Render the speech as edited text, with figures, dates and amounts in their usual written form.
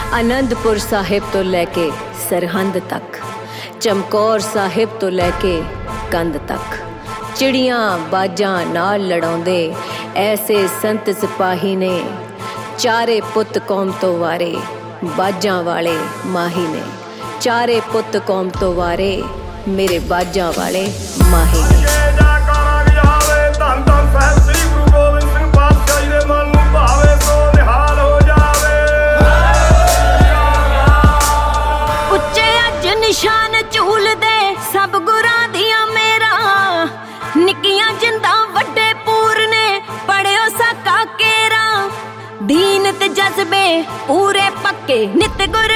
आनंदपुर साहिब तो लैके सरहंद तक, चमकौर साहिब तो लैके कंध तक, चिड़ियां बाजां नाल लड़ाउंदे ऐसे संत सिपाही ने। चारे पुत कौम तो वारे बाजां वाले माही ने, चारे पुत कौम तो वारे मेरे बाजां वाले माही ने। निशान झूल दे सब गुरां दियां मेरा, निक्कियां जिंदा वड्डे पूर ने पढ़ियो साका केरा। दीन ते जज्बे पूरे पक्के नित गुर